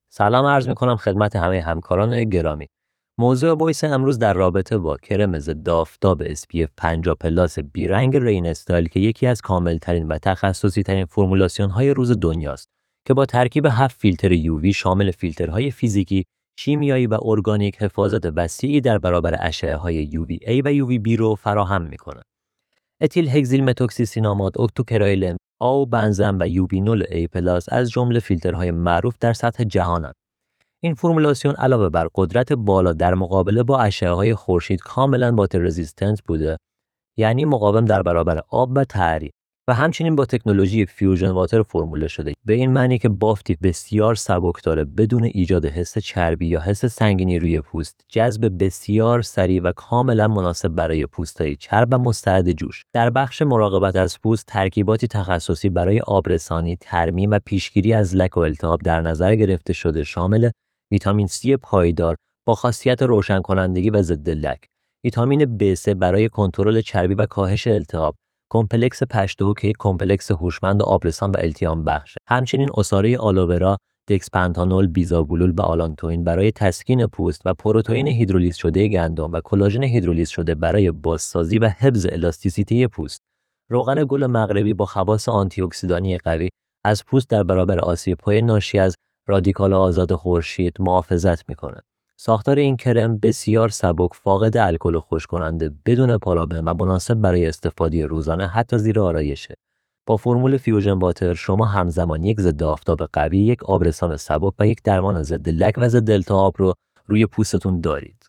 سلام عرض میکنم خدمت همه همکاران گرامی. موضوع وایس امروز در رابطه با کرم ضد آفتاب SPF 50 پلاس بیرنگ رین استایل که یکی از کاملترین و تخصصی ترین فرمولاسیون های روز دنیاست که با ترکیب 7 فیلتر UV شامل فیلترهای فیزیکی، شیمیایی و ارگانیک حفاظت وسیعی در برابر اشعه های UVA و UVB رو فراهم میکنه. اتیل هگزیل متوکسیسیناماد، اکتوکرایلن، آو بنزن و یوبینول A+ از جمله فیلترهای معروف در سطح جهانند. این فرمولاسیون علاوه بر قدرت بالا در مقابله با اشعه‌های خورشید کاملاً واتر رزیستنت بوده، یعنی مقاوم در برابر آب و تعریق، و همچنین با تکنولوژی فیوژن واتر فرموله شده، به این معنی که بافتی بسیار سبک داره بدون ایجاد حس چربی یا حس سنگینی روی پوست، جذب بسیار سریع و کاملا مناسب برای پوست‌های چرب و مستعد جوش. در بخش مراقبت از پوست ترکیباتی تخصصی برای آبرسانی، ترمیم و پیشگیری از لک و التهاب در نظر گرفته شده، شامل ویتامین C پایدار با خاصیت روشن کنندگی و ضد لک، ویتامین B3 برای کنترل چربی و کاهش التهاب، کمپلکس پشتو که یک کمپلکس هوشمند آبرسان و التیام بخش، همچنین عصاره آلوورا، دکسپنتانول، بیزاگلول و آلانتوئین برای تسکین پوست و پروتئین هیدرولیز شده گندم و کلاژن هیدرولیز شده برای بازسازی و حفظ الاستیسیته پوست. روغن گل مغربی با خواص آنتی اکسیدانی قوی از پوست در برابر آسیب‌های ناشی از رادیکال آزاد خورشید محافظت می‌کند. ساختار این کرم بسیار سبک، فاقد الکل و خشک کننده، بدون پارابن و مناسب برای استفاده روزانه حتی زیر آرایشه. با فرمول فیوژن واتر شما همزمان یک ضد آفتاب قوی، یک آبرسان سبک و یک درمان ضد لک و ضد التهاب رو روی پوستتون دارید.